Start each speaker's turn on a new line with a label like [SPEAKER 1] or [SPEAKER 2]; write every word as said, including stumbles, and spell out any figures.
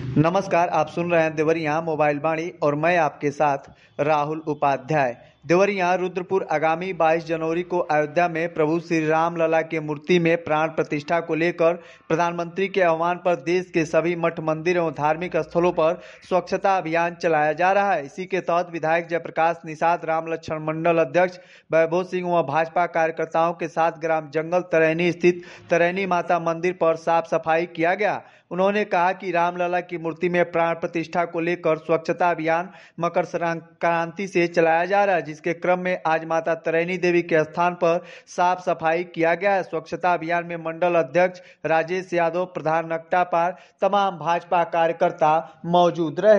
[SPEAKER 1] नमस्कार, आप सुन रहे हैं देवरिया मोबाइल वाणी और मैं आपके साथ राहुल उपाध्याय। देवरिया रुद्रपुर आगामी बाईस जनवरी को अयोध्या में प्रभु श्री राम लला की मूर्ति में प्राण प्रतिष्ठा को लेकर प्रधानमंत्री के आह्वान पर देश के सभी मठ मंदिर एवं धार्मिक स्थलों पर स्वच्छता अभियान चलाया जा रहा है। इसी के तहत विधायक जयप्रकाश निषाद, राम लक्ष्मण मंडल अध्यक्ष वैभव सिंह व भाजपा कार्यकर्ताओं के साथ ग्राम जंगल तरैनी स्थित तरैनी माता मंदिर पर साफ सफाई किया गया। उन्होंने कहा कि रामलला की मूर्ति में प्राण प्रतिष्ठा को लेकर स्वच्छता अभियान मकर संक्रांति से चलाया जा रहा है, जिसके क्रम में आज माता तरैनी देवी के स्थान पर साफ सफाई किया गया है। स्वच्छता अभियान में मंडल अध्यक्ष राजेश यादव, प्रधान नकटा पार, तमाम भाजपा कार्यकर्ता मौजूद रहे।